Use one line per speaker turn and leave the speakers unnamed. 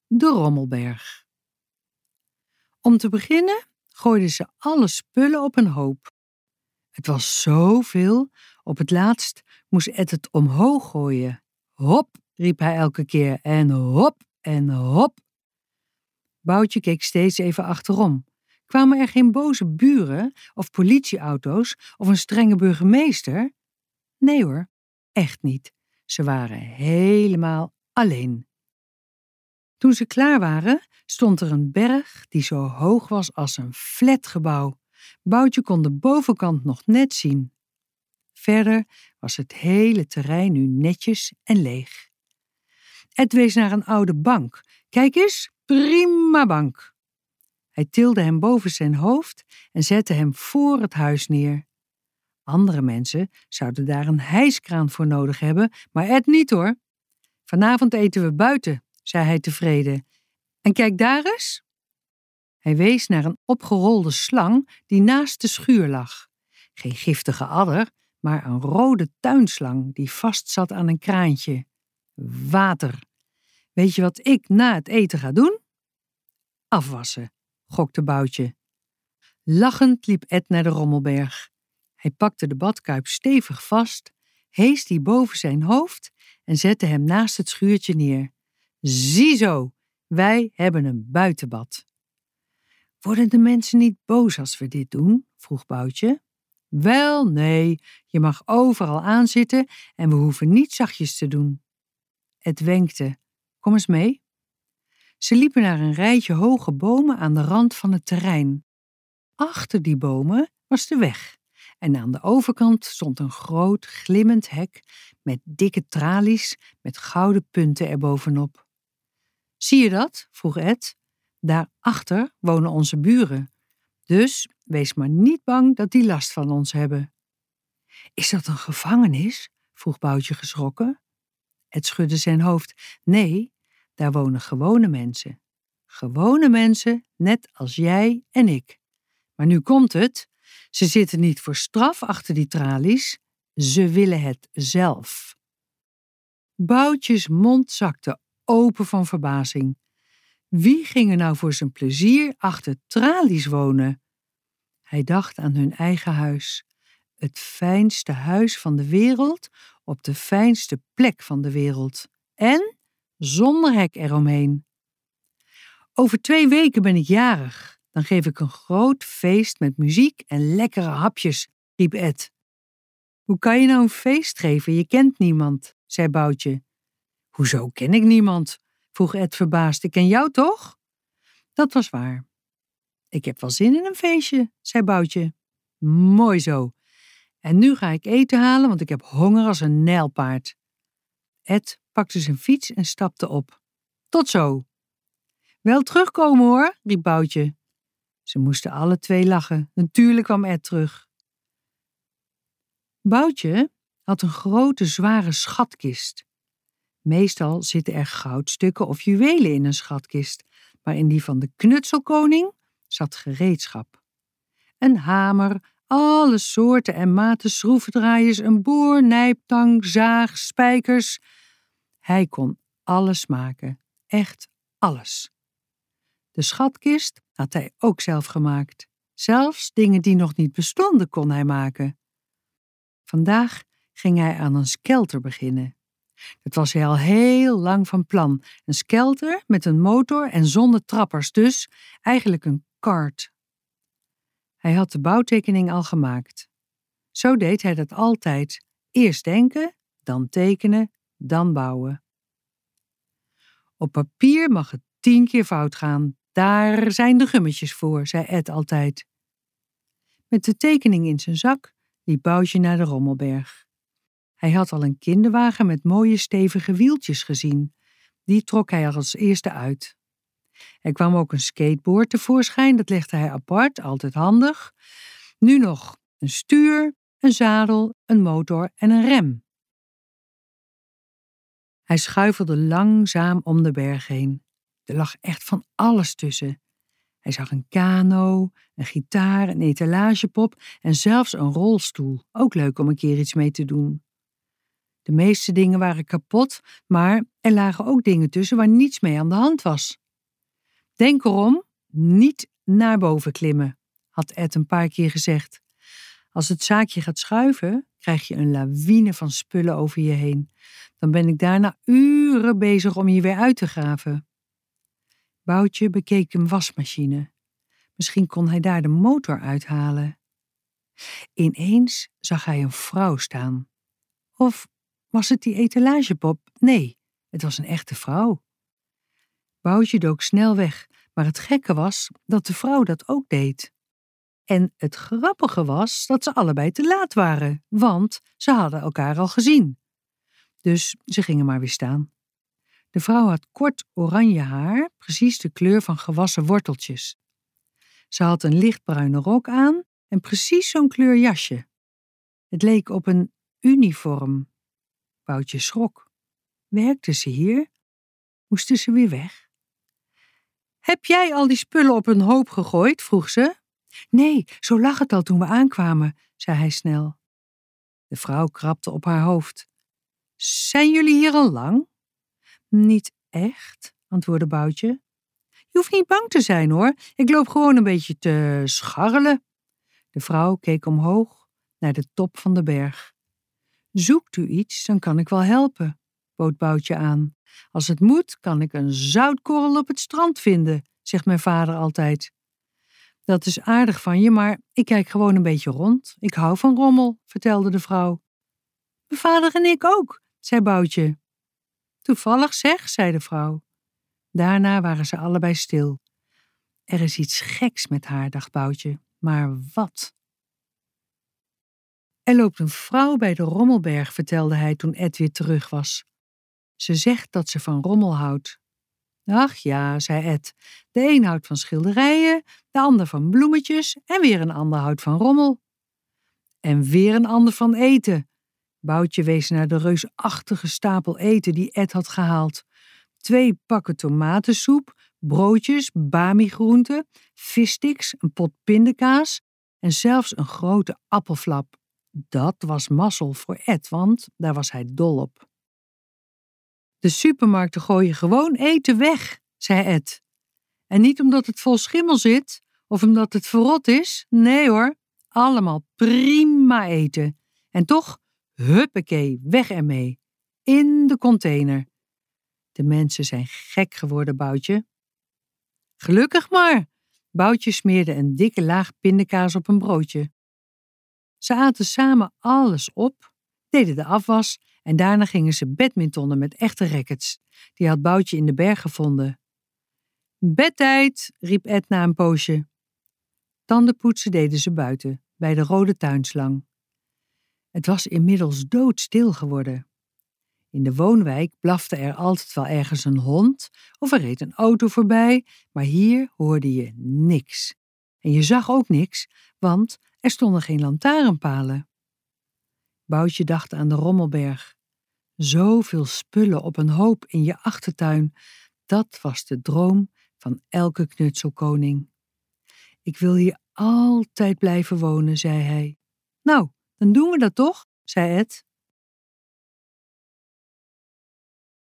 de Rommelberg. Om te beginnen gooiden ze alle spullen op een hoop. Het was zoveel, op het laatst moest Ed het omhoog gooien. Hop, riep hij elke keer, en hop, en hop. Boutje keek steeds even achterom. Kwamen er geen boze buren of politieauto's of een strenge burgemeester? Nee hoor, echt niet. Ze waren helemaal alleen. Toen ze klaar waren, stond er een berg die zo hoog was als een flatgebouw. Boutje kon de bovenkant nog net zien. Verder was het hele terrein nu netjes en leeg. Ed wees naar een oude bank. Kijk eens, prima bank. Hij tilde hem boven zijn hoofd en zette hem voor het huis neer. Andere mensen zouden daar een hijskraan voor nodig hebben, maar Ed niet hoor. Vanavond eten we buiten, zei hij tevreden. En kijk daar eens. Hij wees naar een opgerolde slang die naast de schuur lag. Geen giftige adder, maar een rode tuinslang die vastzat aan een kraantje. Water. Weet je wat ik na het eten ga doen? Afwassen, gokte Boutje. Lachend liep Ed naar de Rommelberg. Hij pakte de badkuip stevig vast, hees die boven zijn hoofd en zette hem naast het schuurtje neer. Ziezo, wij hebben een buitenbad. Worden de mensen niet boos als we dit doen? Vroeg Boutje. Wel, nee, je mag overal aanzitten en we hoeven niet zachtjes te doen. Ed wenkte. Kom eens mee. Ze liepen naar een rijtje hoge bomen aan de rand van het terrein. Achter die bomen was de weg en aan de overkant stond een groot glimmend hek met dikke tralies met gouden punten erbovenop. Zie je dat? Vroeg Ed. Daarachter wonen onze buren. Dus wees maar niet bang dat die last van ons hebben. Is dat een gevangenis? Vroeg Boutje geschrokken. Ed schudde zijn hoofd. Nee, daar wonen gewone mensen. Gewone mensen, net als jij en ik. Maar nu komt het. Ze zitten niet voor straf achter die tralies. Ze willen het zelf. Boutjes mond zakte open van verbazing. Wie ging er nou voor zijn plezier achter tralies wonen? Hij dacht aan hun eigen huis. Het fijnste huis van de wereld op de fijnste plek van de wereld. En zonder hek eromheen. Over 2 weken ben ik jarig. Dan geef ik een groot feest met muziek en lekkere hapjes, riep Ed. Hoe kan je nou een feest geven? Je kent niemand, zei Boutje. Hoezo ken ik niemand? Vroeg Ed verbaasd. Ik ken jou toch? Dat was waar. Ik heb wel zin in een feestje, zei Boutje. Mooi zo. En nu ga ik eten halen, want ik heb honger als een nijlpaard. Ed pakte zijn fiets en stapte op. Tot zo. Wel terugkomen hoor, riep Boutje. Ze moesten alle 2 lachen. Natuurlijk kwam Ed terug. Boutje had een grote, zware schatkist. Meestal zitten er goudstukken of juwelen in een schatkist, maar in die van de knutselkoning zat gereedschap. Een hamer, alle soorten en maten schroevendraaiers, een boor, nijptang, zaag, spijkers. Hij kon alles maken, echt alles. De schatkist had hij ook zelf gemaakt. Zelfs dingen die nog niet bestonden kon hij maken. Vandaag ging hij aan een skelter beginnen. Dat was hij al heel lang van plan. Een skelter met een motor en zonder trappers, dus eigenlijk een kart. Hij had de bouwtekening al gemaakt. Zo deed hij dat altijd. Eerst denken, dan tekenen, dan bouwen. Op papier mag het 10 keer fout gaan. Daar zijn de gummetjes voor, zei Ed altijd. Met de tekening in zijn zak liep Boutje naar de Rommelberg. Hij had al een kinderwagen met mooie stevige wieltjes gezien. Die trok hij als eerste uit. Er kwam ook een skateboard tevoorschijn, dat legde hij apart, altijd handig. Nu nog een stuur, een zadel, een motor en een rem. Hij schuifelde langzaam om de berg heen. Er lag echt van alles tussen. Hij zag een kano, een gitaar, een etalagepop en zelfs een rolstoel. Ook leuk om een keer iets mee te doen. De meeste dingen waren kapot, maar er lagen ook dingen tussen waar niets mee aan de hand was. Denk erom, niet naar boven klimmen, had Ed een paar keer gezegd. Als het zaakje gaat schuiven, krijg je een lawine van spullen over je heen. Dan ben ik daarna uren bezig om je weer uit te graven. Boutje bekeek een wasmachine. Misschien kon hij daar de motor uithalen. Ineens zag hij een vrouw staan. Of was het die etalagepop? Nee, het was een echte vrouw. Boutje dook snel weg, maar het gekke was dat de vrouw dat ook deed. En het grappige was dat ze allebei te laat waren, want ze hadden elkaar al gezien. Dus ze gingen maar weer staan. De vrouw had kort oranje haar, precies de kleur van gewassen worteltjes. Ze had een lichtbruine rok aan en precies zo'n kleur jasje. Het leek op een uniform. Boutje schrok. Werkte ze hier? Moesten ze weer weg? Heb jij al die spullen op een hoop gegooid? Vroeg ze. Nee, zo lag het al toen we aankwamen, zei hij snel. De vrouw krabde op haar hoofd. Zijn jullie hier al lang? Niet echt, antwoordde Boutje. Je hoeft niet bang te zijn hoor, ik loop gewoon een beetje te scharrelen. De vrouw keek omhoog naar de top van de berg. Zoekt u iets, dan kan ik wel helpen, bood Boutje aan. Als het moet, kan ik een zoutkorrel op het strand vinden, zegt mijn vader altijd. Dat is aardig van je, maar ik kijk gewoon een beetje rond. Ik hou van rommel, vertelde de vrouw. Mijn vader en ik ook, zei Boutje. Toevallig zeg, zei de vrouw. Daarna waren ze allebei stil. Er is iets geks met haar, dacht Boutje. Maar wat? Er loopt een vrouw bij de Rommelberg, vertelde hij toen Ed weer terug was. Ze zegt dat ze van rommel houdt. Ach ja, zei Ed. De een houdt van schilderijen, de ander van bloemetjes en weer een ander houdt van rommel. En weer een ander van eten. Boutje wees naar de reusachtige stapel eten die Ed had gehaald. 2 pakken tomatensoep, broodjes, bami-groenten, vissticks, een pot pindakaas en zelfs een grote appelflap. Dat was mazzel voor Ed, want daar was hij dol op. De supermarkten gooien gewoon eten weg, zei Ed. En niet omdat het vol schimmel zit of omdat het verrot is. Nee hoor, allemaal prima eten. En toch, huppakee, weg ermee. In de container. De mensen zijn gek geworden, Boutje. Gelukkig maar. Boutje smeerde een dikke laag pindakaas op een broodje. Ze aten samen alles op, deden de afwas en daarna gingen ze badmintonnen met echte rackets. Die had Boutje in de berg gevonden. Bedtijd, riep Ed na een poosje. Tandenpoetsen deden ze buiten, bij de rode tuinslang. Het was inmiddels doodstil geworden. In de woonwijk blafte er altijd wel ergens een hond of er reed een auto voorbij, maar hier hoorde je niks. En je zag ook niks, want er stonden geen lantaarnpalen. Boutje dacht aan de Rommelberg. Zoveel spullen op een hoop in je achtertuin, dat was de droom van elke knutselkoning. Ik wil hier altijd blijven wonen, zei hij. Nou, dan doen we dat toch, zei Ed.